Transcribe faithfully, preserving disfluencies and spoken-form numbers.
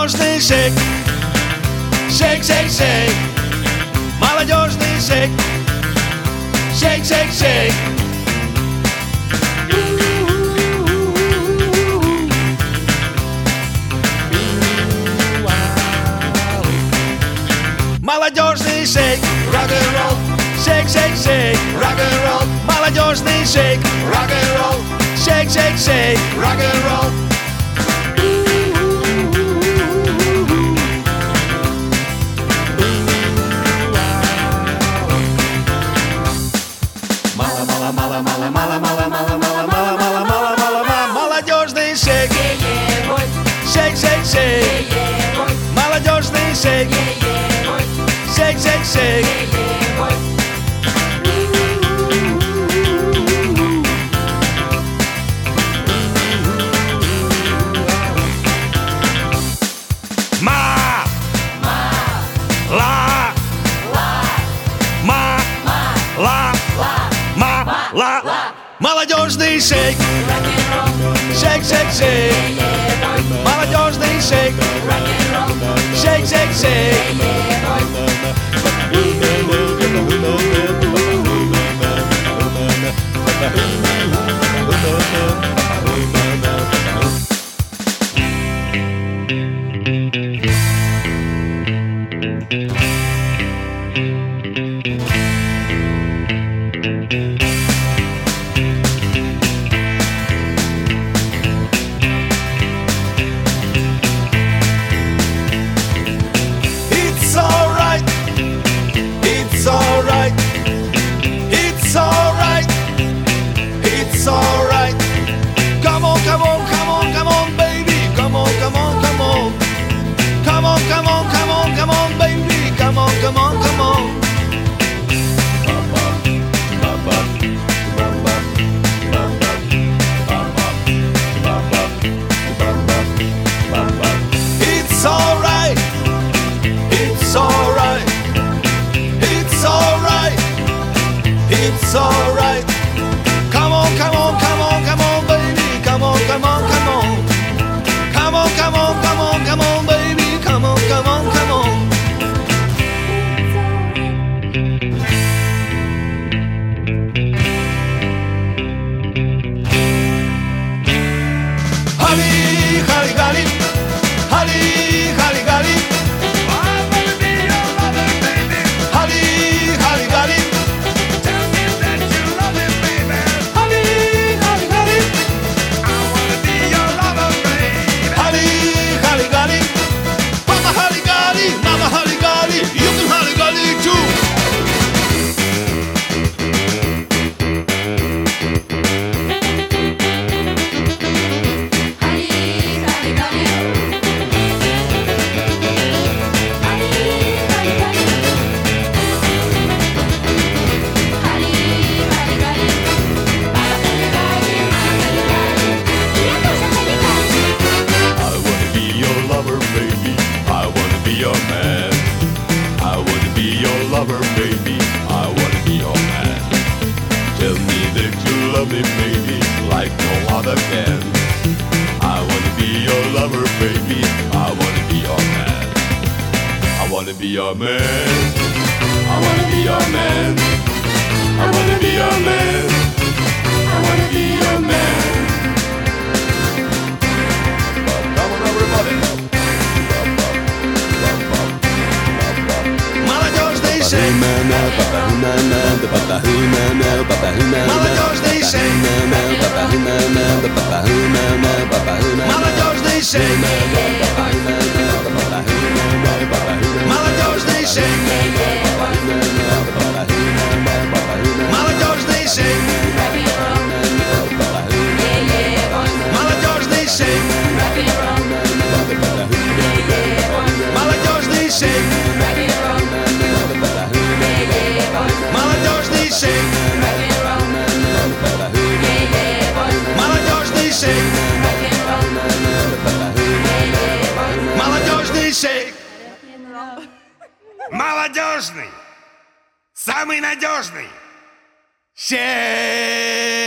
Молодежный шейк, шейк, шейк, шейк. Молодежный шейк, шейк, шейк, шейк. Молодежный шейк, рок-н-ролл, шейк, шейк, шейк, рок-н-ролл. Молодежный шейк, рок-н-ролл, шейк, шейк, шейк, рок-н-ролл. Мало, мало, мало, мало, мало, мало, мало, мало, мало, мало, мало, мало, мало. Молодежный шейк, шейк, шейк, шейк. Молодежный шейк, шейк, шейк, шейк. Ма, ла, ма, ла, ма, ла. Молодежный шейк, шейк, шейк, шейк. Молодежный шейк, шейк, шейк, шейк. It's alright, it's alright, it's alright, it's alright. Come on, come on, come on, come on, baby. Come on, come on, come on. Come on, come on, come on, come on, baby. Come on, come on, come on. It's alright, it's alright, it's alright, it's alright. Come on, come on, come on, come on, baby. Come on, come on, come on. Come on, come on, come on, come on, baby. Come on, come on, come on. Holly, holly, golly, holly, holly, golly. I wanna be your lover, baby. Holly, holly, golly. Tell me that you love me, baby. Holly, holly, golly. I wanna be your lover, baby. Holly, holly, golly. Papa, holly, golly. Mama, holly, golly. You can holly, golly too. I wanna be your lover, baby. I wanna be your man. I wanna be your lover, baby. I wanna be your man. Tell me that you love me, baby, like no other can. I wanna be your lover, baby. I wanna be your man. I wanna be your man. I wanna be your man. I wanna be your man. I wanna be your man. Come on, everybody. Молодежный шейк, молодежный шейк, молодежный шейк, молодежный шейк, молодежный шейк, молодежный шейк, молодежный шейк, молодежный шейк, молодежный шейк, молодежный шейк, молодежный, самый надежный шейк.